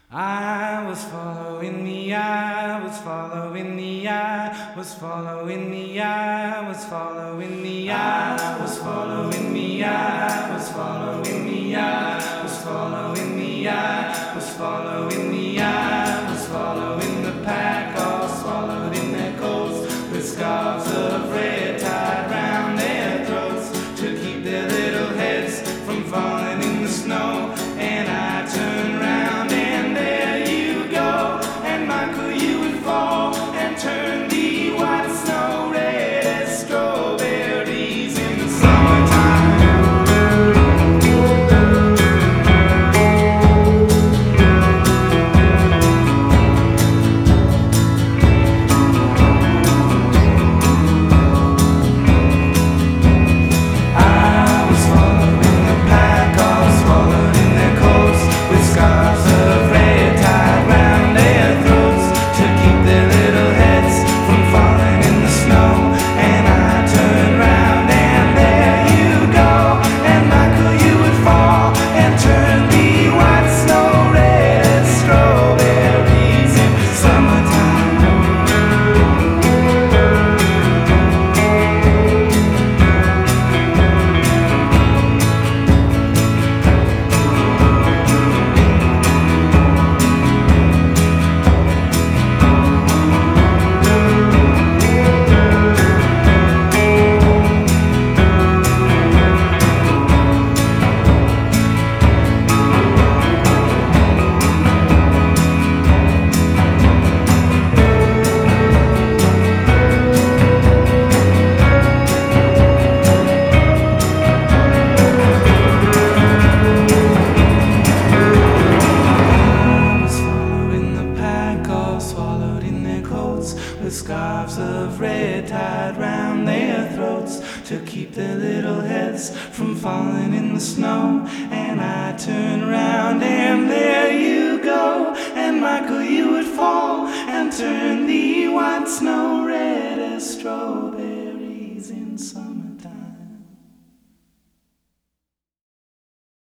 I was following the eye, was following the eye, was following the eye, was following the eye, was following the eye, was following the eye, was following the eye, was following the eye, was following the pack, all swallowed in their coats, with scarves of red tied round their throats to keep their little heads from falling in the snow. And I turned round and there you go, and Michael, you would fall and turn the white snow red as strawberries in the summertime. I was following the pack, all swallowed in their coats, with scarves of red tied round their throats to keep their little heads from falling in the snow. And I turned round and there you go, and Michael, you would fall and turn the white snow red as strawberries in summertime. Swallowed in their coats, with scarves of red tied round their throats to keep their little heads from falling in the snow. And I turned round and there you go, and Michael, you would fall and turn the white snow